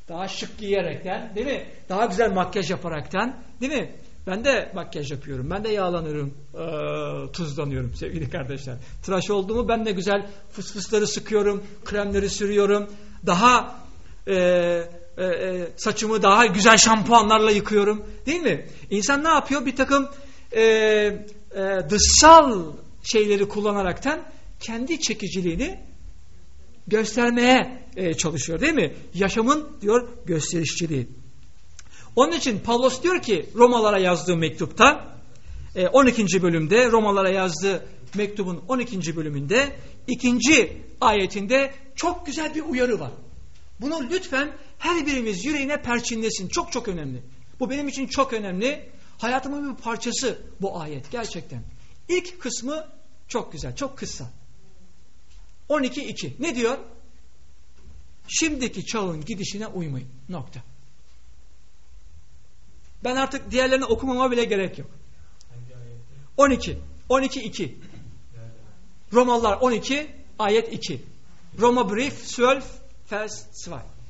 daha şık giyerekten, değil mi? Daha güzel makyaj yaparaktan, değil mi? Ben de makyaj yapıyorum. Ben de yağlanıyorum, tuzlanıyorum sevgili kardeşler. Tıraş olduğumu ben de güzel fısfısları sıkıyorum, kremleri sürüyorum. Daha saçımı daha güzel şampuanlarla yıkıyorum. Değil mi? İnsan ne yapıyor? Bir takım dışsal şeyleri kullanaraktan kendi çekiciliğini göstermeye çalışıyor, değil mi? Yaşamın diyor gösterişçiliği. Onun için Pavlos diyor ki Romalara yazdığı mektupta 12. bölümde Romalara yazdığı mektubun 12. bölümünde 2. ayetinde çok güzel bir uyarı var. Bunu lütfen her birimiz yüreğine perçinlesin. Çok çok önemli. Bu benim için çok önemli. Hayatımın bir parçası bu ayet gerçekten. İlk kısmı çok güzel, çok kısa. 12.2. Ne diyor? Şimdiki çağın gidişine uymayın. Nokta. Ben artık diğerlerini okumama bile gerek yok. 12. 12.2. Romalılar 12, ayet 2. Roma Brief 12, vers 2.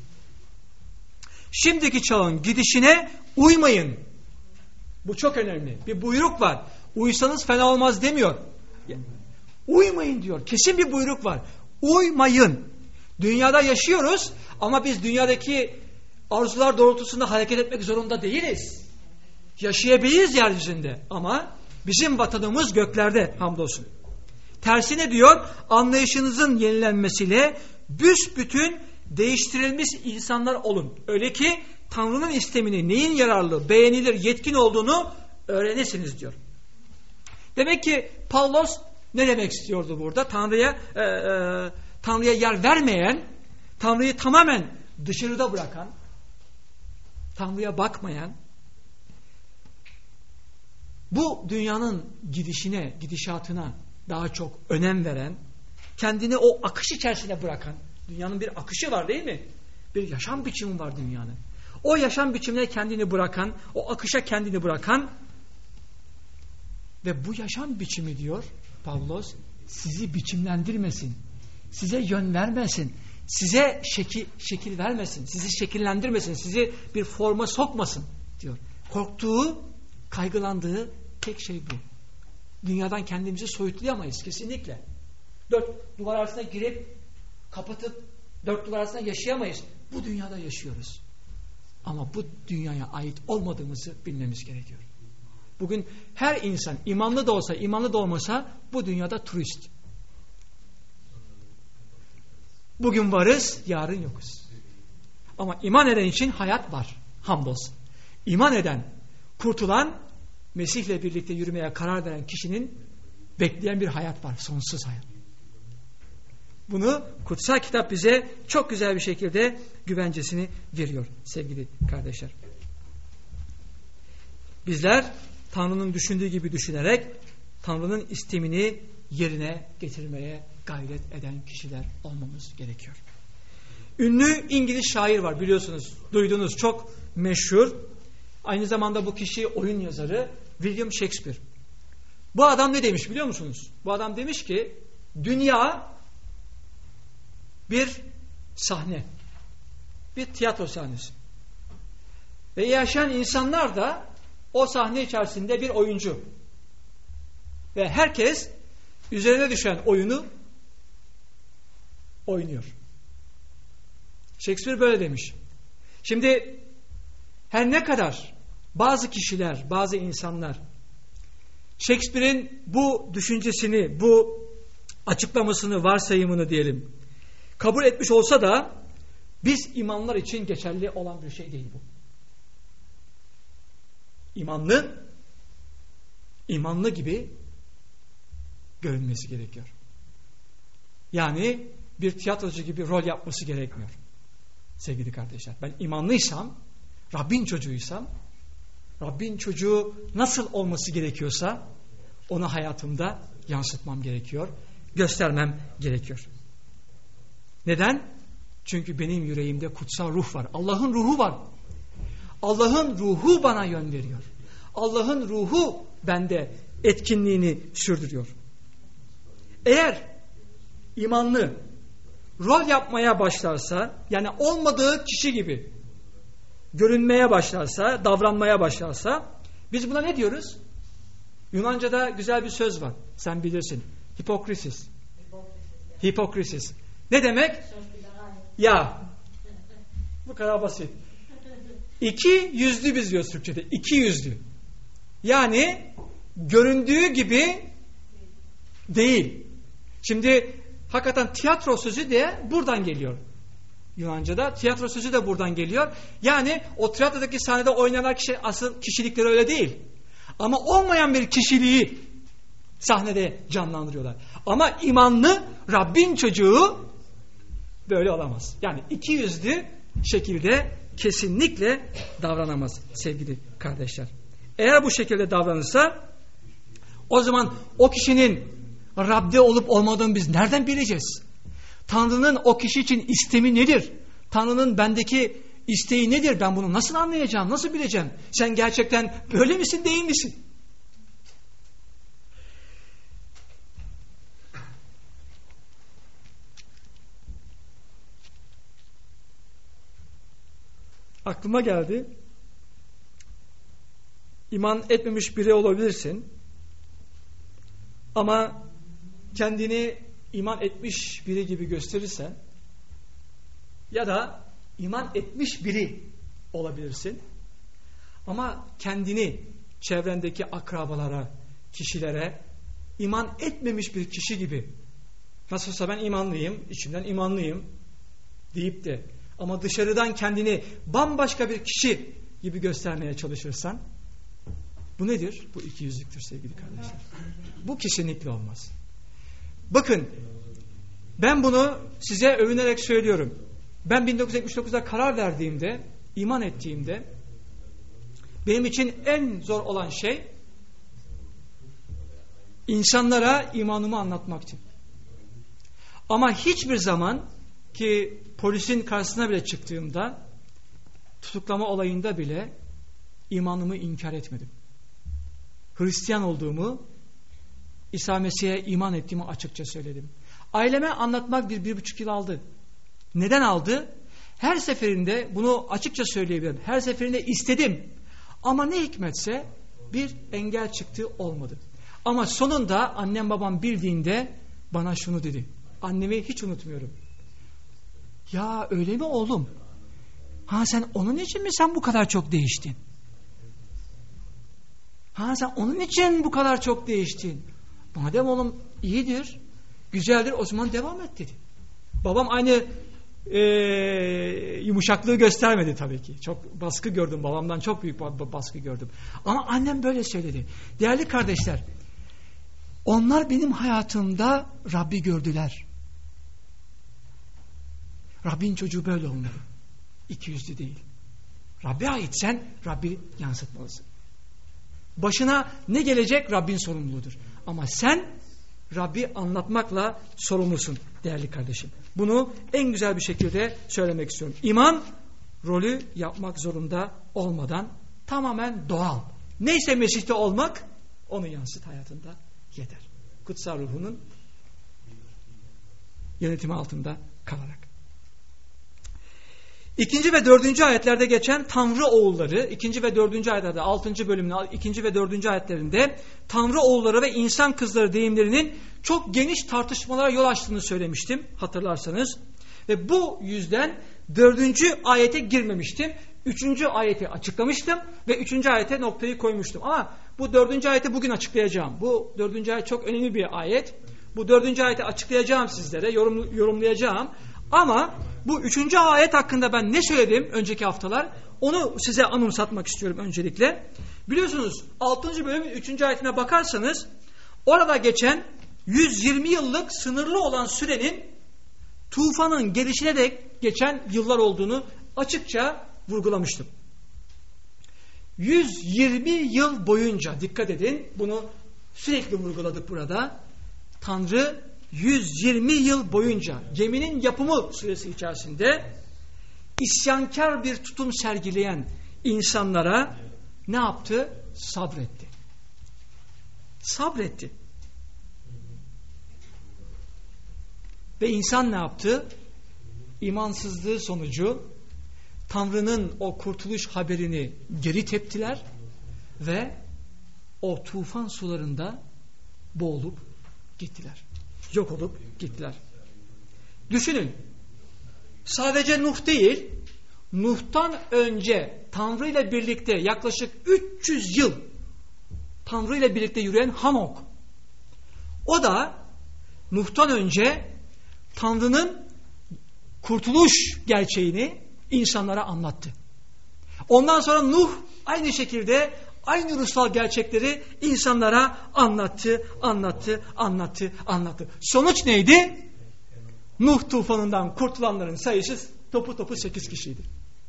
Şimdiki çağın gidişine uymayın. Bu çok önemli. Bir buyruk var. Uysanız fena olmaz demiyor. Uymayın diyor. Kesin bir buyruk var. Uymayın. Dünyada yaşıyoruz ama biz dünyadaki arzular doğrultusunda hareket etmek zorunda değiliz. Yaşayabiliriz yeryüzünde ama bizim vatanımız göklerde hamdolsun. Tersine diyor, anlayışınızın yenilenmesiyle büsbütün değiştirilmiş insanlar olun. Öyle ki Tanrı'nın istemini neyin yararlı, beğenilir, yetkin olduğunu öğrenesiniz diyor. Demek ki Pavlos ne demek istiyordu burada? Tanrı'ya yer vermeyen, Tanrı'yı tamamen dışarıda bırakan, Tanrı'ya bakmayan, bu dünyanın gidişatına daha çok önem veren, kendini o akış içerisine bırakan, dünyanın bir akışı var değil mi? Bir yaşam biçimi var dünyanın. O yaşam biçimine kendini bırakan, o akışa kendini bırakan ve bu yaşam biçimi diyor Pavlos, sizi biçimlendirmesin, size yön vermesin, size şekil vermesin, sizi şekillendirmesin, sizi bir forma sokmasın diyor. Korktuğu, kaygılandığı tek şey bu. Dünyadan kendimizi soyutlayamayız kesinlikle. 4 duvar arasına girip kapatıp 4 duvar arasında yaşayamayız. Bu dünyada yaşıyoruz. Ama bu dünyaya ait olmadığımızı bilmemiz gerekiyor. Bugün her insan imanlı da olsa, imanlı da olmasa bu dünyada turist. Bugün varız, yarın yokuz. Ama iman eden için hayat var. Hamdolsun. İman eden, kurtulan, Mesih'le birlikte yürümeye karar veren kişinin bekleyen bir hayat var. Sonsuz hayat. Bunu kutsal kitap bize çok güzel bir şekilde güvencesini veriyor sevgili kardeşler. Bizler Tanrı'nın düşündüğü gibi düşünerek Tanrı'nın istemini yerine getirmeye gayret eden kişiler olmamız gerekiyor. Ünlü İngiliz şair var biliyorsunuz, duydunuz, çok meşhur. Aynı zamanda bu kişi oyun yazarı William Shakespeare. Bu adam ne demiş biliyor musunuz? Bu adam demiş ki dünya bir sahne, bir tiyatro sahnesi. Ve yaşayan insanlar da o sahne içerisinde bir oyuncu. Ve herkes üzerine düşen oyunu oynuyor. Shakespeare böyle demiş. Şimdi her ne kadar bazı kişiler, bazı insanlar Shakespeare'in bu düşüncesini, bu açıklamasını, varsayımını diyelim kabul etmiş olsa da biz imanlar için geçerli olan bir şey değil bu. İmanlı gibi görünmesi gerekiyor. Yani bir tiyatrocu gibi rol yapması gerekmiyor. Sevgili kardeşler, ben imanlıysam, Rabbin çocuğuysam, Rabbin çocuğu nasıl olması gerekiyorsa onu hayatımda yansıtmam gerekiyor, göstermem gerekiyor. Neden? Çünkü benim yüreğimde kutsal ruh var. Allah'ın ruhu var. Allah'ın ruhu bana yön veriyor. Allah'ın ruhu bende etkinliğini sürdürüyor. Eğer imanlı rol yapmaya başlarsa, yani olmadığı kişi gibi görünmeye başlarsa, davranmaya başlarsa biz buna ne diyoruz? Yunanca'da güzel bir söz var. Sen bilirsin. Hipokrisis. Hipokrisis. Ne demek? Ya. Bu kadar basit. İki yüzlü biz diyoruz Türkçe'de. İki yüzlü. Yani göründüğü gibi değil. Şimdi hakikaten tiyatro sözü de buradan geliyor. Yunanca'da tiyatro sözü de buradan geliyor. Yani o tiyatrodaki sahnede oynanan kişi, asıl kişilikleri öyle değil. Ama olmayan bir kişiliği sahnede canlandırıyorlar. Ama imanlı Rabbin çocuğu böyle olamaz. Yani iki yüzlü şekilde kesinlikle davranamaz sevgili kardeşler. Eğer bu şekilde davranırsa o zaman o kişinin Rab'de olup olmadığını biz nereden bileceğiz? Tanrı'nın o kişi için istemi nedir? Tanrı'nın bendeki isteği nedir? Ben bunu nasıl anlayacağım? Nasıl bileceğim? Sen gerçekten böyle misin, değil misin? Aklıma geldi. İman etmemiş biri olabilirsin. Ama kendini iman etmiş biri gibi gösterirsen ya da iman etmiş biri olabilirsin. Ama kendini çevrendeki akrabalara, kişilere iman etmemiş bir kişi gibi, nasılsa ben imanlıyım, içimden imanlıyım deyip de ama dışarıdan kendini bambaşka bir kişi gibi göstermeye çalışırsan, bu nedir? Bu ikiyüzlüktür sevgili kardeşler. Bu kesinlikle olmaz. Bakın, ben bunu size övünerek söylüyorum. Ben 1979'da karar verdiğimde, iman ettiğimde benim için en zor olan şey insanlara imanımı anlatmaktı. Ama hiçbir zaman ki polisin karşısına bile çıktığımda, tutuklama olayında bile imanımı inkar etmedim. Hristiyan olduğumu, İsa Mesih'e iman ettiğimi açıkça söyledim. Aileme anlatmak 1,5 yıl aldı. Neden aldı? Her seferinde bunu açıkça söyleyebilirim. Her seferinde istedim. Ama ne hikmetse bir engel çıktı, olmadı. Ama sonunda annem babam bildiğinde bana şunu dedi. Annemi hiç unutmuyorum. Ya öyle mi oğlum? Ha sen onun için mi sen bu kadar çok değiştin? Ha sen onun için bu kadar çok değiştin. Madem oğlum iyidir, güzeldir, o zaman devam et dedi. Babam aynı yumuşaklığı göstermedi tabii ki. Çok baskı gördüm. Babamdan çok büyük baskı gördüm. Ama annem böyle söyledi. Değerli kardeşler, onlar benim hayatımda Rabbi gördüler. Rabbin çocuğu böyle olmalı. İkiyüzlü değil. Rabbe aitsen Rabbi yansıtmalısın. Başına ne gelecek Rabbin sorumluluğudur. Ama sen Rabbi anlatmakla sorumlusun değerli kardeşim. Bunu en güzel bir şekilde söylemek istiyorum. İman rolü yapmak zorunda olmadan tamamen doğal. Neyse Mesih'te olmak, onu yansıt hayatında yeter. Kutsal ruhunun yönetimi altında kalarak. 2. ve 4. ayetlerde geçen Tanrı oğulları, 2. ve 4. ayetlerde 6. bölümün 2. ve 4. ayetlerinde Tanrı oğulları ve insan kızları deyimlerinin çok geniş tartışmalara yol açtığını söylemiştim hatırlarsanız. Ve bu yüzden 4. ayete girmemiştim. 3. ayeti açıklamıştım ve 3. ayete noktayı koymuştum. Ama bu 4. ayeti bugün açıklayacağım. Bu 4. ayet çok önemli bir ayet. Bu 4. ayeti açıklayacağım sizlere, yorumlayacağım. Ama bu 3. ayet hakkında ben ne söyledim önceki haftalar, onu size anımsatmak istiyorum öncelikle. Biliyorsunuz 6. bölümün 3. ayetine bakarsanız orada geçen 120 yıllık sınırlı olan sürenin tufanın gelişine dek geçen yıllar olduğunu açıkça vurgulamıştım. 120 yıl boyunca, dikkat edin, bunu sürekli vurguladık burada. Tanrı 120 yıl boyunca geminin yapımı süresi içerisinde isyankar bir tutum sergileyen insanlara ne yaptı? Sabretti. Sabretti. Ve insan ne yaptı? İmansızlığı sonucu Tanrı'nın o kurtuluş haberini geri teptiler ve o tufan sularında boğulup gittiler. Yok olup gittiler. Düşünün, sadece Nuh değil, Nuh'tan önce Tanrı ile birlikte yaklaşık 300 yıl Tanrı ile birlikte yürüyen Hanok. O da Nuh'tan önce Tanrı'nın kurtuluş gerçeğini insanlara anlattı. Ondan sonra Nuh aynı şekilde aynı ruhsal gerçekleri insanlara anlattı. Sonuç neydi? Nuh tufanından kurtulanların sayısı topu 8 kişiydi.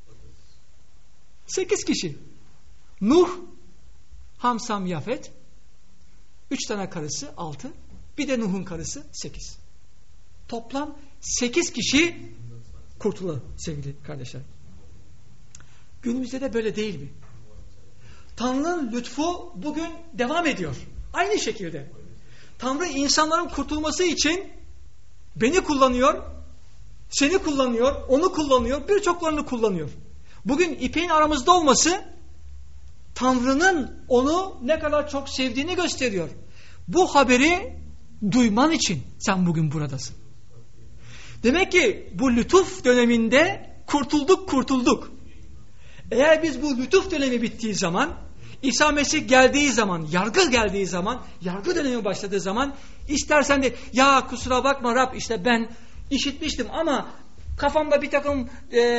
8 kişi. Nuh, Ham, Sam, Yafet, 3 tane karısı 6, bir de Nuh'un karısı 8. Toplam 8 kişi kurtuldu sevgili kardeşler. Günümüzde de böyle değil mi? Tanrı'nın lütfu bugün devam ediyor. Aynı şekilde. Tanrı insanların kurtulması için beni kullanıyor, seni kullanıyor, onu kullanıyor, birçoklarını kullanıyor. Bugün İpek'in aramızda olması Tanrı'nın onu ne kadar çok sevdiğini gösteriyor. Bu haberi duyman için sen bugün buradasın. Demek ki bu lütuf döneminde kurtulduk. Eğer biz bu lütuf dönemi bittiği zaman, İsa Mesih geldiği zaman, yargı geldiği zaman, yargı dönemi başladığı zaman, istersen de ya kusura bakma Rab, işte ben işitmiştim ama kafamda bir takım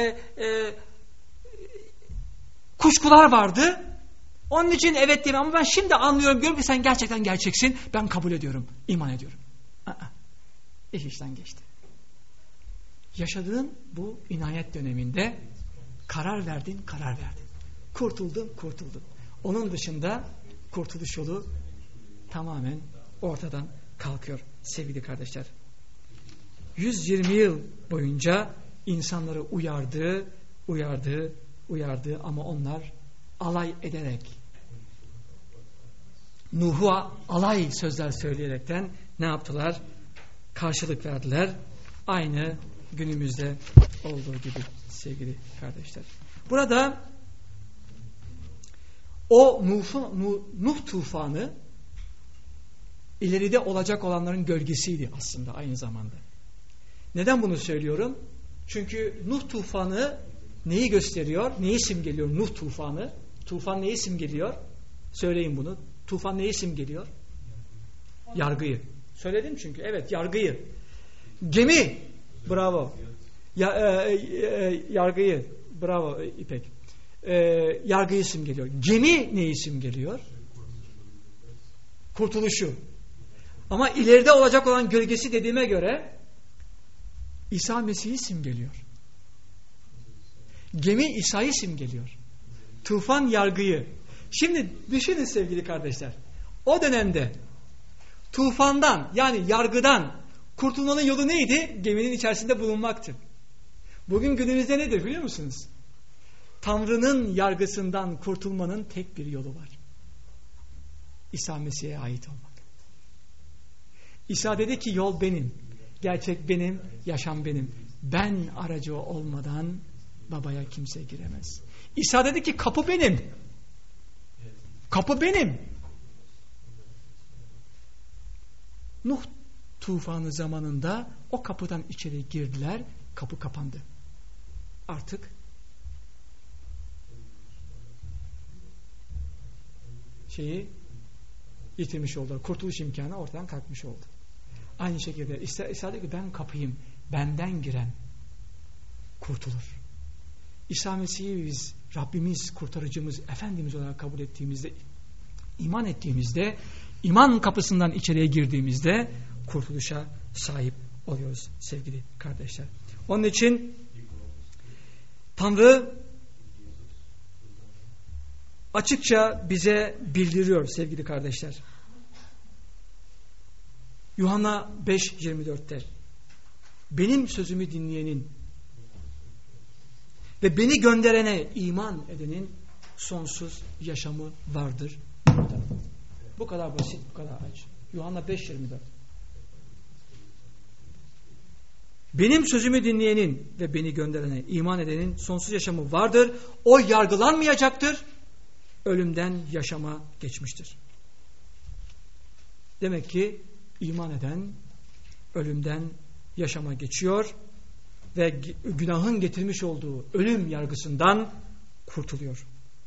kuşkular vardı. Onun için evet diyeyim ama ben şimdi anlıyorum, diyorum ki sen gerçekten gerçeksin. Ben kabul ediyorum, iman ediyorum. İş işten geçti. Yaşadığın bu inayet döneminde karar verdin. Kurtuldun. Onun dışında kurtuluş yolu tamamen ortadan kalkıyor sevgili kardeşler. 120 yıl boyunca insanları uyardı ama onlar alay ederek, Nuh'a alay sözler söyleyerekten ne yaptılar? Karşılık verdiler. Aynı günümüzde olduğu gibi sevgili kardeşler. Burada o Nuh tufanı ileride olacak olanların gölgesiydi aslında aynı zamanda. Neden bunu söylüyorum? Çünkü Nuh tufanı neyi gösteriyor? Neyi simgeliyor Nuh tufanı? Tufan neyi simgeliyor? Söyleyin bunu. Tufan neyi simgeliyor? Yargıyı. Söyledim çünkü. Evet, yargıyı. Gemi. Bravo. Yargıyı. Bravo İpek. Yargıyı simgeliyor. Gemi neyi simgeliyor? Kurtuluşu. Ama ileride olacak olan gölgesi dediğime göre İsa Mesih'i simgeliyor. Gemi İsa'yı simgeliyor. Tufan yargıyı. Şimdi düşünün sevgili kardeşler. O dönemde tufandan yani yargıdan kurtulmanın yolu neydi? Geminin içerisinde bulunmaktı. Bugün günümüzde nedir biliyor musunuz? Tanrı'nın yargısından kurtulmanın tek bir yolu var. İsa Mesih'e ait olmak. İsa dedi ki yol benim, gerçek benim, yaşam benim. Ben aracı olmadan babaya kimse giremez. İsa dedi ki kapı benim. Kapı benim. Nuh tufanı zamanında o kapıdan içeri girdiler, kapı kapandı. Artık yitirmiş oldular. Kurtuluş imkanı ortadan kalkmış oldu. Aynı şekilde İsa dedi ki ben kapıyım. Benden giren kurtulur. İsa Mesih'i biz Rabbimiz, kurtarıcımız, Efendimiz olarak kabul ettiğimizde, iman ettiğimizde, iman kapısından içeriye girdiğimizde kurtuluşa sahip oluyoruz sevgili kardeşler. Onun için Tanrı açıkça bize bildiriyor sevgili kardeşler. Yuhanna 5:24'te benim sözümü dinleyenin ve beni gönderene iman edenin sonsuz yaşamı vardır. Bu kadar basit, bu kadar açık. Yuhanna 5:24. Benim sözümü dinleyenin ve beni gönderene iman edenin sonsuz yaşamı vardır. O yargılanmayacaktır. Ölümden yaşama geçmiştir. Demek ki iman eden ölümden yaşama geçiyor ve günahın getirmiş olduğu ölüm yargısından kurtuluyor.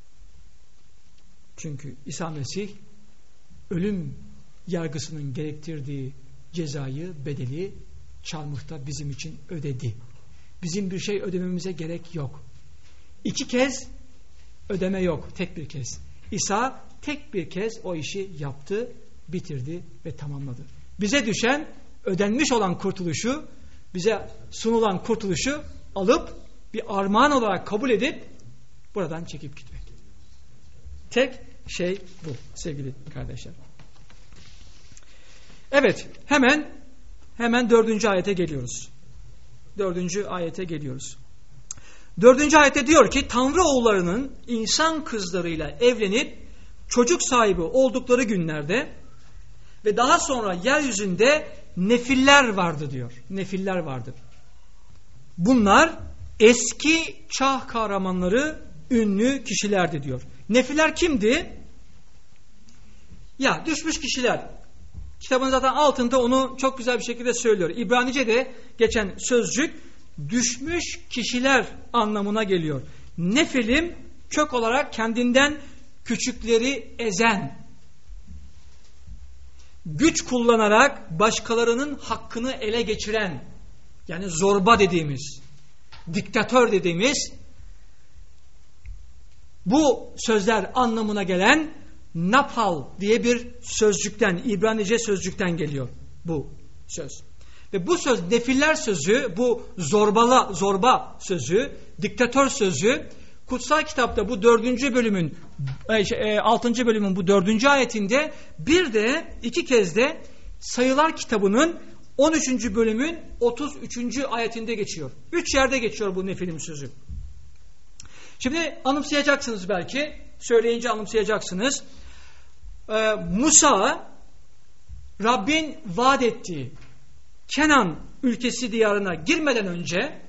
Çünkü İsa Mesih ölüm yargısının gerektirdiği cezayı, bedeli çarmıhta bizim için ödedi. Bizim bir şey ödememize gerek yok. 2 kez ödeme yok, tek bir kez. İsa tek bir kez o işi yaptı, bitirdi ve tamamladı. Bize düşen ödenmiş olan kurtuluşu, bize sunulan kurtuluşu alıp bir armağan olarak kabul edip buradan çekip gitmek. Tek şey bu sevgili kardeşler. Evet, hemen 4. ayete geliyoruz. 4. ayete geliyoruz. 4. ayette diyor ki Tanrı oğullarının insan kızlarıyla evlenip çocuk sahibi oldukları günlerde ve daha sonra yeryüzünde nefiller vardı diyor. Nefiller vardı. Bunlar eski çağ kahramanları, ünlü kişilerdi diyor. Nefiller kimdi? Ya düşmüş kişiler. Kitabın zaten altında onu çok güzel bir şekilde söylüyor. İbranice'de geçen sözcük düşmüş kişiler anlamına geliyor. Nefilim kök olarak kendinden küçükleri ezen, güç kullanarak başkalarının hakkını ele geçiren, yani zorba dediğimiz, diktatör dediğimiz bu sözler anlamına gelen napal diye bir sözcükten, İbranice sözcükten geliyor bu söz. Ve bu söz, nefiller sözü, bu zorba sözü, diktatör sözü, kutsal kitapta bu 6. bölümün bu 4. ayetinde bir de 2 kez de Sayılar kitabının 13. bölümün 33. ayetinde geçiyor. 3 yerde geçiyor bu nefilim sözü. Şimdi anımsayacaksınız belki. Söyleyince anımsayacaksınız. Musa Rabbin vaat ettiği Kenan ülkesi diyarına girmeden önce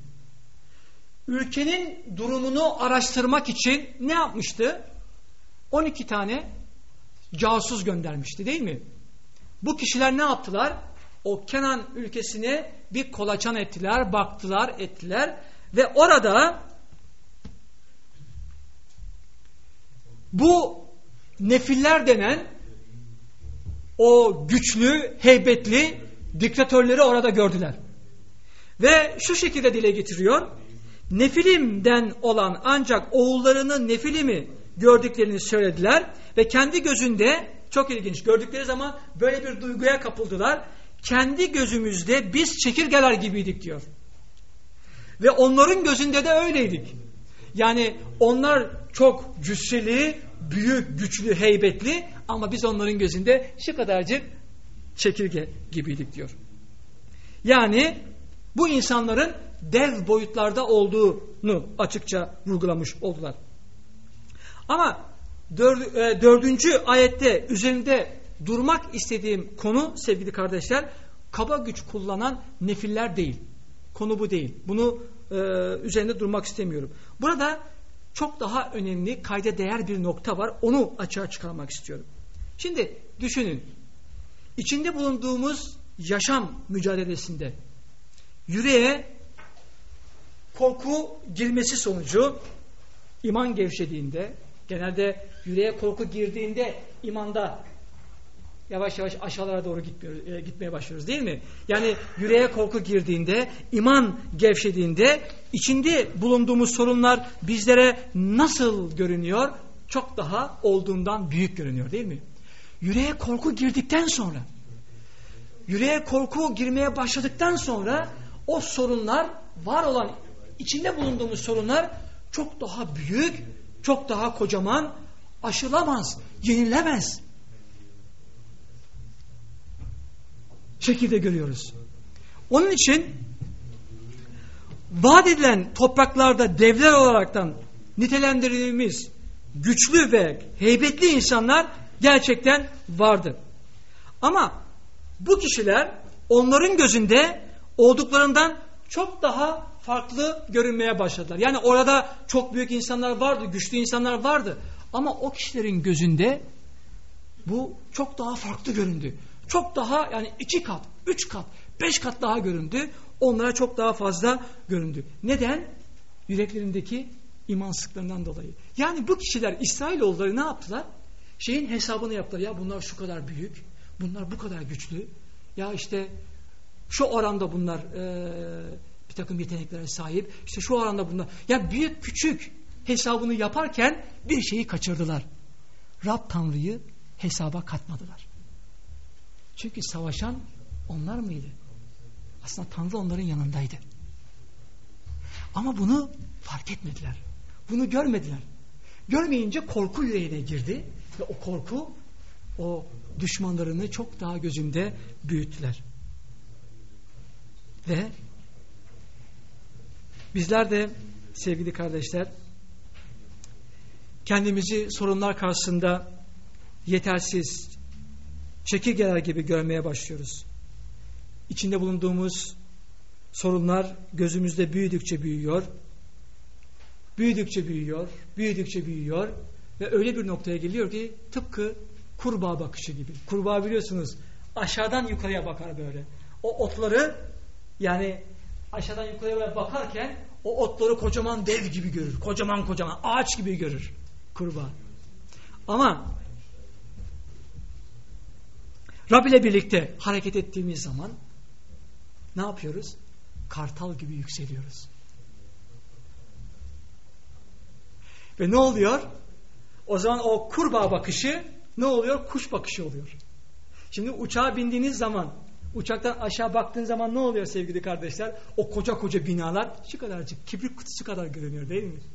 ülkenin durumunu araştırmak için ne yapmıştı? 12 tane casus göndermişti değil mi? Bu kişiler ne yaptılar? O Kenan ülkesine bir kolaçan ettiler, baktılar, ettiler ve orada bu nefiller denen o güçlü, heybetli diktatörleri orada gördüler. Ve şu şekilde dile getiriyor. Nefilimden olan ancak oğullarını Nefilimi gördüklerini söylediler ve kendi gözünde, çok ilginç, gördükleri zaman böyle bir duyguya kapıldılar. Kendi gözümüzde biz çekirgeler gibiydik diyor. Ve onların gözünde de öyleydik. Yani onlar çok cüsseli, büyük, güçlü, heybetli ama biz onların gözünde şu kadarcık çekirge gibiydik diyor. Yani bu insanların dev boyutlarda olduğunu açıkça vurgulamış oldular. Ama 4. ayette üzerinde durmak istediğim konu sevgili kardeşler, kaba güç kullanan nefiller değil. Konu bu değil. Bunu üzerinde durmak istemiyorum. Burada çok daha önemli, kayda değer bir nokta var. Onu açığa çıkarmak istiyorum. Şimdi düşünün. İçinde bulunduğumuz yaşam mücadelesinde yüreğe korku girmesi sonucu iman gevşediğinde, genelde yüreğe korku girdiğinde imanda yavaş yavaş aşağılara doğru gitmeye başlıyoruz değil mi? Yani yüreğe korku girdiğinde, iman gevşediğinde içinde bulunduğumuz sorunlar bizlere nasıl görünüyor? Çok daha olduğundan büyük görünüyor değil mi? Yüreğe korku girdikten sonra, yüreğe korku girmeye başladıktan sonra o sorunlar, var olan içinde bulunduğumuz sorunlar çok daha büyük, çok daha kocaman, aşılamaz, yenilemez şekilde görüyoruz. Onun için vaat edilen topraklarda devler olaraktan nitelendirildiğimiz güçlü ve heybetli insanlar gerçekten vardı. Ama bu kişiler onların gözünde olduklarından çok daha farklı görünmeye başladılar. Yani orada çok büyük insanlar vardı, güçlü insanlar vardı. Ama o kişilerin gözünde bu çok daha farklı göründü. Çok daha, yani 2 kat, 3 kat, 5 kat daha göründü. Onlara çok daha fazla göründü. Neden? Yüreklerindeki imansızlıklarından dolayı. Yani bu kişiler, İsrailoğulları ne yaptılar? Şeyin hesabını yaptılar. Ya bunlar şu kadar büyük, bunlar bu kadar güçlü. Ya işte şu oranda bunlar bir takım yeteneklere sahip. İşte şu oranda bunlar. Ya büyük küçük hesabını yaparken bir şeyi kaçırdılar. Rab Tanrı'yı hesaba katmadılar. Çünkü savaşan onlar mıydı? Aslında Tanrı onların yanındaydı. Ama bunu fark etmediler. Bunu görmediler. Görmeyince korku yüreğine girdi ve o korku o düşmanlarını çok daha gözünde büyüttüler. Ve bizler de sevgili kardeşler kendimizi sorunlar karşısında yetersiz, çekirgeler gibi görmeye başlıyoruz. İçinde bulunduğumuz sorunlar gözümüzde büyüdükçe büyüyor. Büyüdükçe büyüyor, büyüdükçe büyüyor ve öyle bir noktaya geliyor ki tıpkı kurbağa bakışı gibi. Kurbağa biliyorsunuz aşağıdan yukarıya bakar böyle. O otları, yani aşağıdan yukarıya bakarken o otları kocaman dev gibi görür. Kocaman kocaman ağaç gibi görür kurbağa. Ama Rab ile birlikte hareket ettiğimiz zaman ne yapıyoruz? Kartal gibi yükseliyoruz. Ve ne oluyor? O zaman o kurbağa bakışı ne oluyor? Kuş bakışı oluyor. Şimdi uçağa bindiğiniz zaman, uçaktan aşağı baktığın zaman ne oluyor sevgili kardeşler? O koca koca binalar şu kadarcık, kibrit kutusu kadar görünüyor değil mi?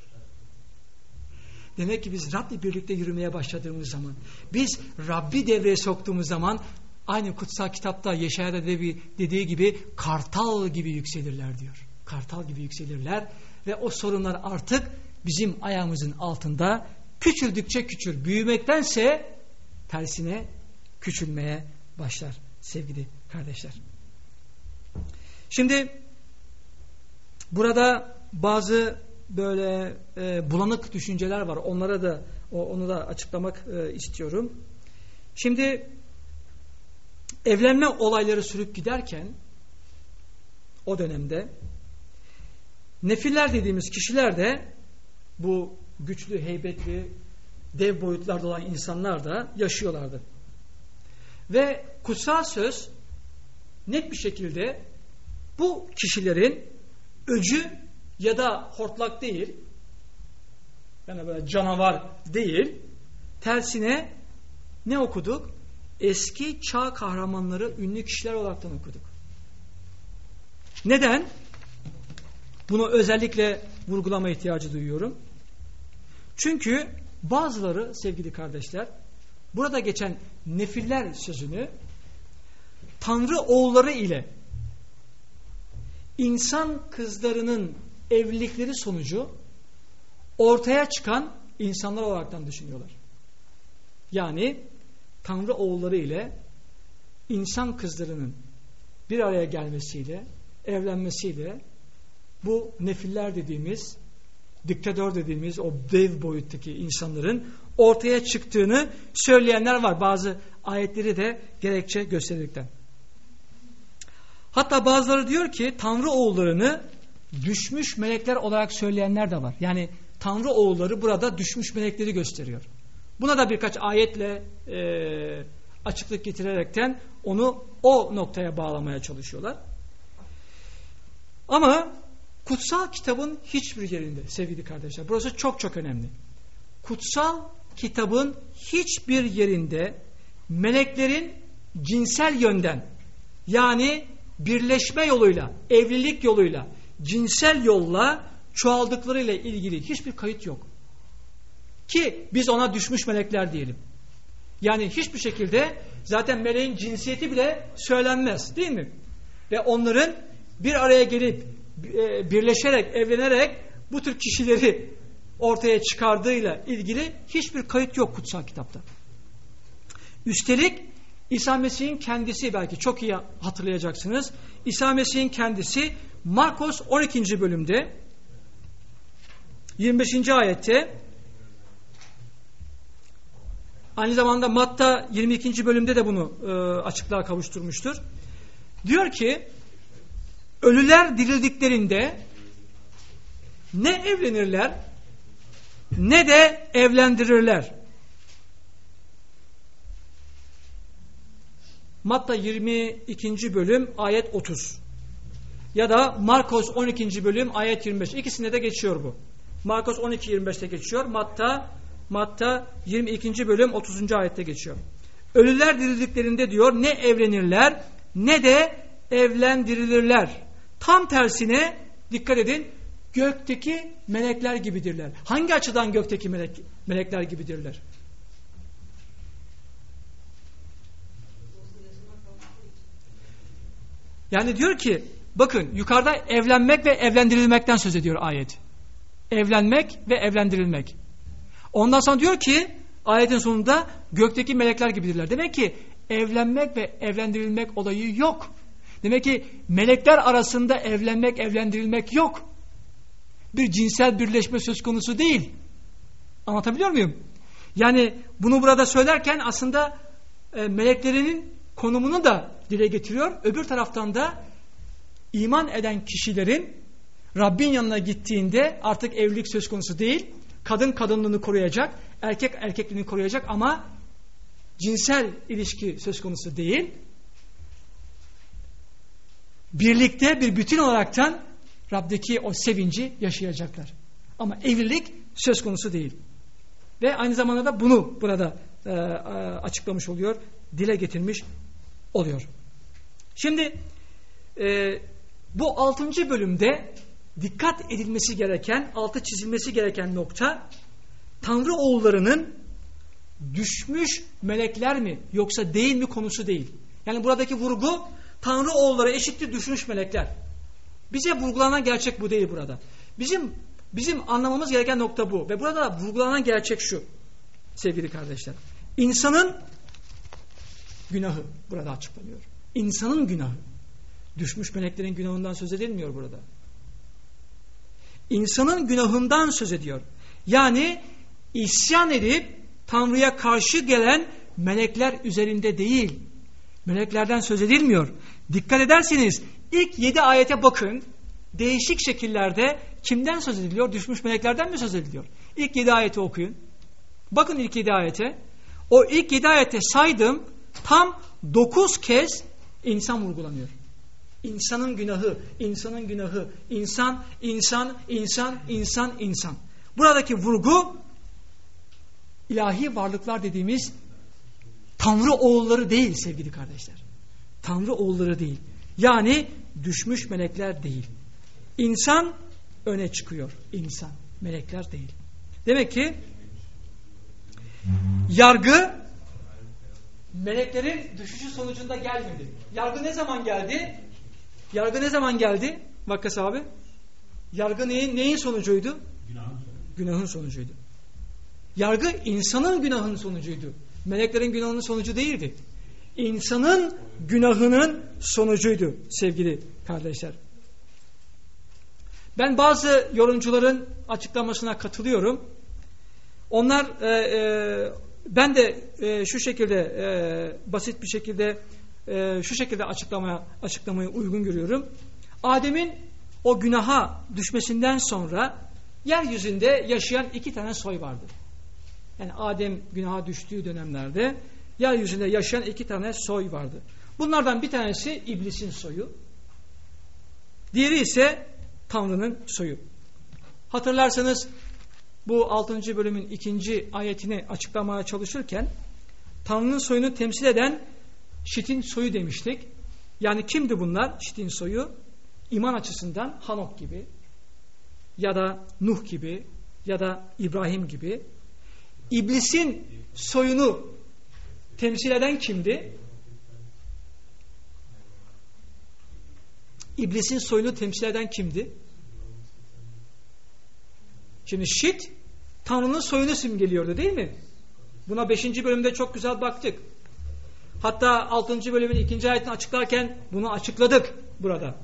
Demek ki biz Rab'le birlikte yürümeye başladığımız zaman, biz Rabbi devreye soktuğumuz zaman aynı kutsal kitapta Yeşaya'da dediği gibi kartal gibi yükselirler diyor. Kartal gibi yükselirler ve o sorunlar artık bizim ayağımızın altında küçüldükçe küçül, büyümektense tersine küçülmeye başlar sevgili kardeşler. Şimdi burada bazı böyle bulanık düşünceler var. Onlara da onu da açıklamak istiyorum. Şimdi evlenme olayları sürüp giderken o dönemde nefiller dediğimiz kişiler de bu güçlü, heybetli, dev boyutlarda olan insanlar da yaşıyorlardı. Ve kutsal söz net bir şekilde bu kişilerin öcü ya da hortlak değil, yani böyle canavar değil, tersine ne okuduk? Eski çağ kahramanları, ünlü kişiler olaraktan okuduk. Neden? Bunu özellikle vurgulama ihtiyacı duyuyorum. Çünkü bazıları sevgili kardeşler, burada geçen nefiller sözünü Tanrı oğulları ile insan kızlarının evlilikleri sonucu ortaya çıkan insanlar olaraktan düşünüyorlar. Yani Tanrı oğulları ile insan kızlarının bir araya gelmesiyle, evlenmesiyle bu nefiller dediğimiz, diktatör dediğimiz o dev boyuttaki insanların ortaya çıktığını söyleyenler var. Bazı ayetleri de gerekçe gösterirken. Hatta bazıları diyor ki Tanrı oğullarını düşmüş melekler olarak söyleyenler de var. Yani Tanrı oğulları burada düşmüş melekleri gösteriyor. Buna da birkaç ayetle açıklık getirerekten onu o noktaya bağlamaya çalışıyorlar. Ama kutsal kitabın hiçbir yerinde sevgili kardeşler, burası çok çok önemli. Kutsal kitabın hiçbir yerinde meleklerin cinsel yönden, yani birleşme yoluyla, evlilik yoluyla, cinsel yolla çoğaldıklarıyla ilgili hiçbir kayıt yok. Ki biz ona düşmüş melekler diyelim. Yani hiçbir şekilde zaten meleğin cinsiyeti bile söylenmez, değil mi? Ve onların bir araya gelip birleşerek, evlenerek bu tür kişileri ortaya çıkardığıyla ilgili hiçbir kayıt yok kutsal kitapta. Üstelik İsa Mesih'in kendisi, belki çok iyi hatırlayacaksınız. İsa Mesih'in kendisi Markos 12. bölümde 25. ayette, aynı zamanda Matta 22. bölümde de bunu açıklığa kavuşturmuştur. Diyor ki, ölüler dirildiklerinde ne evlenirler ne de evlendirirler. Matta 22. bölüm ayet 30 ya da Markos 12. bölüm ayet 25. İkisinde de geçiyor bu. Markos 12-25'te geçiyor. Matta 22. bölüm 30. ayette geçiyor. Ölüler dirildiklerinde diyor ne evlenirler ne de evlendirilirler. Tam tersine dikkat edin, gökteki melekler gibidirler. Hangi açıdan gökteki melekler gibidirler? Yani diyor ki, bakın yukarıda evlenmek ve evlendirilmekten söz ediyor ayet. Evlenmek ve evlendirilmek. Ondan sonra diyor ki ayetin sonunda gökteki melekler gibidirler. Demek ki evlenmek ve evlendirilmek olayı yok. Demek ki melekler arasında evlenmek, evlendirilmek yok. Bir cinsel birleşme söz konusu değil. Anlatabiliyor muyum? Yani bunu burada söylerken aslında meleklerinin konumunu da dile getiriyor. Öbür taraftan da iman eden kişilerin Rabbin yanına gittiğinde artık evlilik söz konusu değil. Kadın kadınlığını koruyacak, erkek erkekliğini koruyacak ama cinsel ilişki söz konusu değil. Birlikte bir bütün olaraktan Rab'deki o sevinci yaşayacaklar. Ama evlilik söz konusu değil. Ve aynı zamanda da bunu burada açıklamış oluyor, dile getirmiş oluyor. Şimdi bu 6. bölümde dikkat edilmesi gereken, altı çizilmesi gereken nokta, Tanrı oğullarının düşmüş melekler mi yoksa değil mi konusu değil. Yani buradaki vurgu Tanrı oğulları eşittir düşmüş melekler. Bize vurgulanan gerçek bu değil burada. Bizim anlamamız gereken nokta bu. Ve burada vurgulanan gerçek şu sevgili kardeşler. İnsanın günahı burada açıklanıyor. İnsanın günahı. Düşmüş meleklerin günahından söz edilmiyor burada. İnsanın günahından söz ediyor. Yani isyan edip Tanrı'ya karşı gelen melekler üzerinde değil. Meleklerden söz edilmiyor. Dikkat ederseniz ilk 7 ayete bakın. Değişik şekillerde kimden söz ediliyor? Düşmüş meleklerden mi söz ediliyor? İlk 7 ayeti okuyun. Bakın ilk 7 ayete. O ilk 7 ayette saydım, tam 9 kez insan vurgulanıyor. İnsanın günahı, insanın günahı, insan, insan, insan, insan, insan. Buradaki vurgu ilahi varlıklar dediğimiz Tanrı oğulları değil sevgili kardeşler. Tanrı oğulları değil. Yani düşmüş melekler değil. İnsan öne çıkıyor. İnsan, melekler değil. Demek ki yargı meleklerin düşüşü sonucunda gelmedi. Yargı ne zaman geldi? Yargı ne zaman geldi? Vakkas abi. Yargı neyin sonucuydu? Günahın sonucuydu. Yargı insanın günahının sonucuydu. Meleklerin günahının sonucu değildi. İnsanın günahının sonucuydu sevgili kardeşler. Ben bazı yorumcuların açıklamasına katılıyorum. Onlar ben de şu şekilde basit bir şekilde şu şekilde açıklamayı uygun görüyorum. Adem'in o günaha düşmesinden sonra yeryüzünde yaşayan 2 tane soy vardı. Yani Adem günaha düştüğü dönemlerde yeryüzünde yaşayan 2 tane soy vardı. Bunlardan bir tanesi iblisin soyu. Diğeri ise Tanrı'nın soyu. Hatırlarsanız bu 6. bölümün 2. ayetini açıklamaya çalışırken Tanrı'nın soyunu temsil eden Şit'in soyu demiştik. Yani kimdi bunlar? Şit'in soyu iman açısından Hanok gibi ya da Nuh gibi ya da İbrahim gibi. İblisin soyunu temsil eden kimdi? İblisin soyunu temsil eden kimdi? Şimdi Şit Tanrı'nın soyunu simgeliyordu değil mi? Buna 5. bölümde çok güzel baktık. Hatta 6. bölümün 2. ayetini açıklarken bunu açıkladık burada.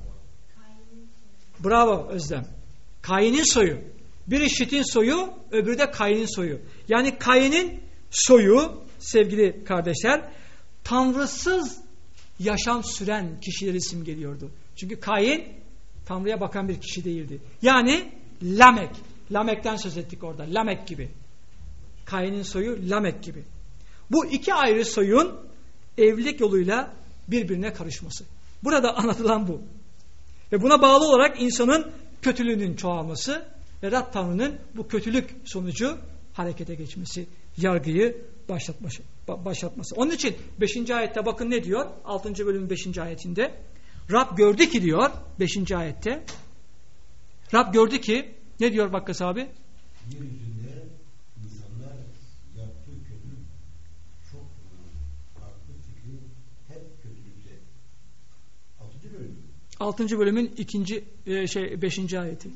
Bravo Özlem. Kain'in soyu. Biri Şit'in soyu, öbürü de Kain'in soyu. Yani Kain'in soyu sevgili kardeşler, tanrısız yaşam süren kişileri simgeliyordu. Çünkü Kain Tanrı'ya bakan bir kişi değildi. Yani Lamek. Lamek'ten söz ettik orada. Lamek gibi. Kain'in soyu Lamek gibi. Bu iki ayrı soyun evlilik yoluyla birbirine karışması. Burada anlatılan bu. Ve buna bağlı olarak insanın kötülüğünün çoğalması ve Rab Tanrı'nın bu kötülük sonucu harekete geçmesi, yargıyı başlatması. Onun için 5. ayette bakın ne diyor? 6. bölümün 5. ayetinde. Rab gördü ki diyor 5. ayette. Rab gördü ki ne diyor Bakkas abi? Yeryüzünde insanlar yaptığı kötülük çok aklı fikri hep kötülükte. 6. bölüm. 6. bölümün 5. ayeti.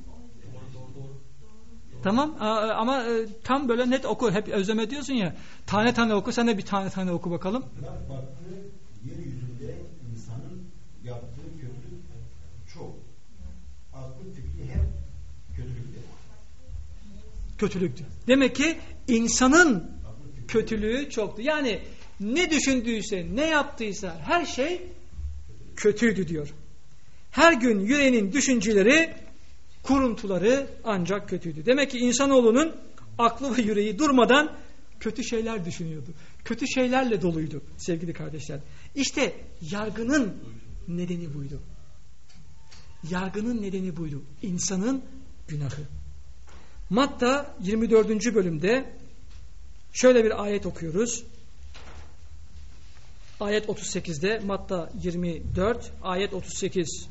Tamam ama tam böyle net oku. Hep Özlem diyorsun ya. Tane tane oku. Sen de bir tane tane oku bakalım. Rab baktı, yeryüzünde insanın yaptığı kötülük çok. Aklı fikri hep kötülükte. Kötülüktü. Demek ki insanın kötülüğü çoktu. Yani ne düşündüyse, ne yaptıysa her şey kötüydü diyor. Her gün yüreğinin düşünceleri, kuruntuları ancak kötüydü. Demek ki insanoğlunun aklı ve yüreği durmadan kötü şeyler düşünüyordu. Kötü şeylerle doluydu sevgili kardeşler. İşte yargının nedeni buydu. Yargının nedeni buydu. İnsanın günahı. Matta 24. bölümde şöyle bir ayet okuyoruz. Ayet 38'de Matta 24 ayet 38.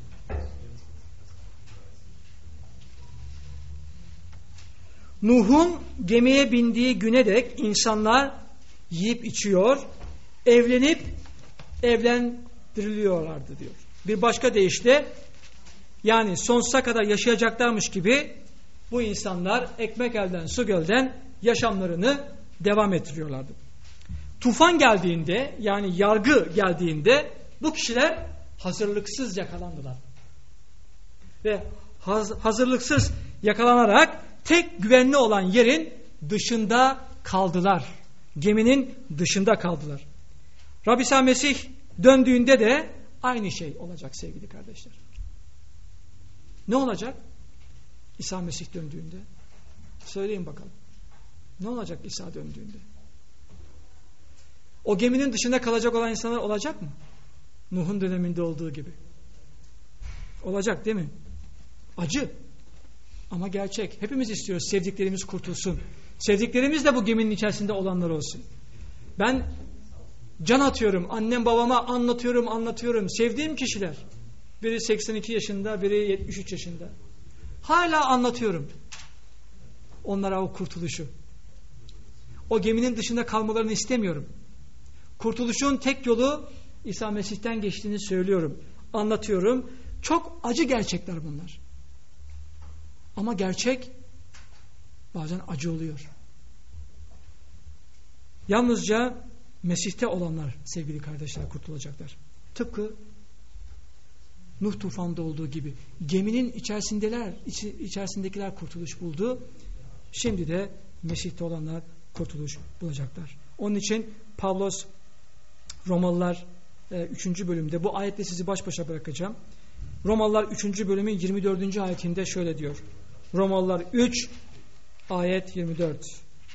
Nuh'un gemiye bindiği güne dek insanlar yiyip içiyor, evlenip evlendiriliyorlardı diyor. Bir başka deyişle yani sonsuza kadar yaşayacaklarmış gibi bu insanlar ekmek elden su gölden yaşamlarını devam ettiriyorlardı. Tufan geldiğinde yani yargı geldiğinde bu kişiler hazırlıksız yakalandılar. Ve hazırlıksız yakalanarak tek güvenli olan yerin dışında kaldılar. Geminin dışında kaldılar. Rabbi İsa Mesih döndüğünde de aynı şey olacak sevgili kardeşler. Ne olacak? İsa Mesih döndüğünde. Söyleyin bakalım. Ne olacak İsa döndüğünde? O geminin dışında kalacak olan insanlar olacak mı? Nuh'un döneminde olduğu gibi. Olacak değil mi? Acı. Ama gerçek. Hepimiz istiyoruz sevdiklerimiz kurtulsun. Sevdiklerimiz de bu geminin içerisinde olanlar olsun. Ben can atıyorum. Annem babama anlatıyorum. Sevdiğim kişiler. Biri 82 yaşında, biri 73 yaşında. Hala anlatıyorum. Onlara o kurtuluşu. O geminin dışında kalmalarını istemiyorum. Kurtuluşun tek yolu İsa Mesih'ten geçtiğini söylüyorum. Anlatıyorum. Çok acı gerçekler bunlar. Ama gerçek bazen acı oluyor. Yalnızca Mesih'te olanlar sevgili kardeşler kurtulacaklar. Tıpkı Nuh tufanında olduğu gibi geminin içerisindekiler kurtuluş buldu. Şimdi de Mesih'te olanlar kurtuluş bulacaklar. Onun için Pavlos Romalılar 3. bölümde bu ayetle sizi baş başa bırakacağım. Romalılar 3. bölümün 24. ayetinde şöyle diyor. Romalılar 3 ayet 24.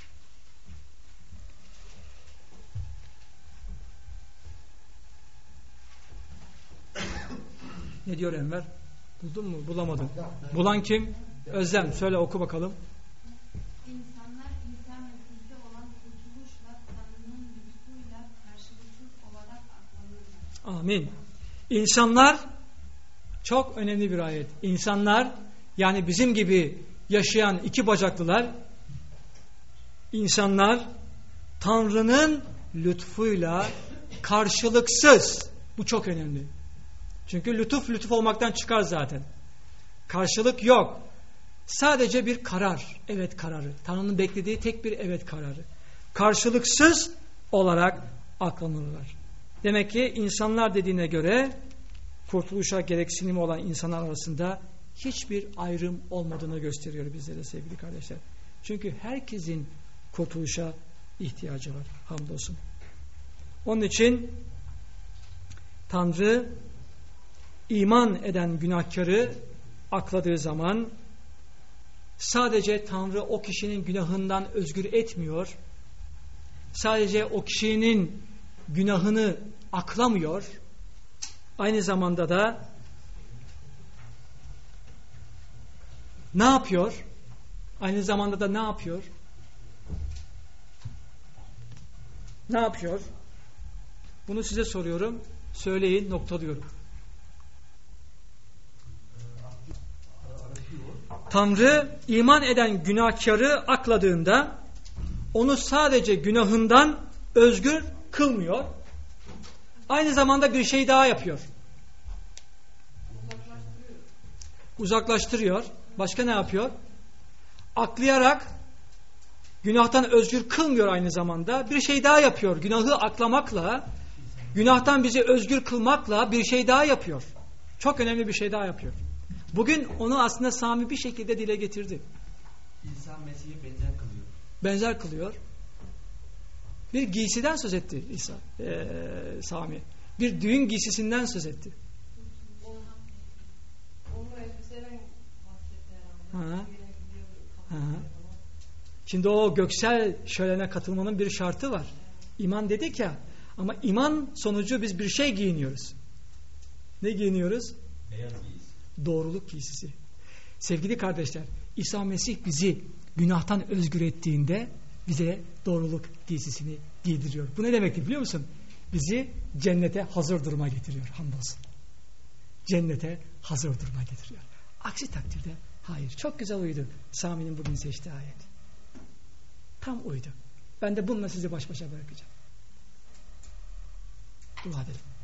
Ne diyor Enver? Buldun mu? Bulamadın. Bulan kim? Özlem. Söyle oku bakalım. İnsanlar İsa Mesih'te olan kurtuluşla Tanrı'nın lütfuyla karşılıksız olarak aklanırlar. Amin. İnsanlar çok önemli bir ayet. İnsanlar yani bizim gibi yaşayan iki bacaklılar insanlar Tanrı'nın lütfuyla karşılıksız. Bu çok önemli. Çünkü lütuf olmaktan çıkar zaten. Karşılık yok. Sadece bir karar. Evet kararı. Tanrı'nın beklediği tek bir evet kararı. Karşılıksız olarak aklanırlar. Demek ki insanlar dediğine göre kurtuluşa gereksinimi olan insanlar arasında hiçbir ayrım olmadığını gösteriyor bizlere sevgili kardeşler. Çünkü herkesin kurtuluşa ihtiyacı var. Hamdolsun. Onun için Tanrı iman eden günahkarı akladığı zaman sadece Tanrı o kişinin günahından özgür etmiyor. Sadece o kişinin günahını aklamıyor. Aynı zamanda da ne yapıyor? Aynı zamanda da ne yapıyor? Ne yapıyor? Bunu size soruyorum. Söyleyin, noktalıyorum. Tanrı iman eden günahkarı akladığında onu sadece günahından özgür kılmıyor. Aynı zamanda bir şey daha yapıyor. Uzaklaştırıyor. Başka ne yapıyor? Aklayarak günahtan özgür kılmıyor aynı zamanda. Bir şey daha yapıyor. Günahı aklamakla, günahtan bizi özgür kılmakla bir şey daha yapıyor. Çok önemli bir şey daha yapıyor. Bugün onu aslında Sami bir şekilde dile getirdi. İsa Mesih'e benzer kılıyor. Benzer kılıyor. Bir giysiden söz etti Sami. Bir düğün giysisinden söz etti. Şimdi o göksel şölene katılmanın bir şartı var. İman dedik ya, ama iman sonucu biz bir şey giyiniyoruz. Ne giyiniyoruz? Beyaz giysi. Doğruluk giysisi. Sevgili kardeşler, İsa Mesih bizi günahtan özgür ettiğinde bize doğruluk giysisini giydiriyor. Bu ne demektir biliyor musun? Bizi cennete hazır duruma getiriyor. Hamdolsun. Cennete hazır duruma getiriyor. Aksi takdirde hayır. Çok güzel uydu Sami'nin bugün seçtiği ayet. Tam uydu. Ben de bununla sizi baş başa bırakacağım. Dua edelim.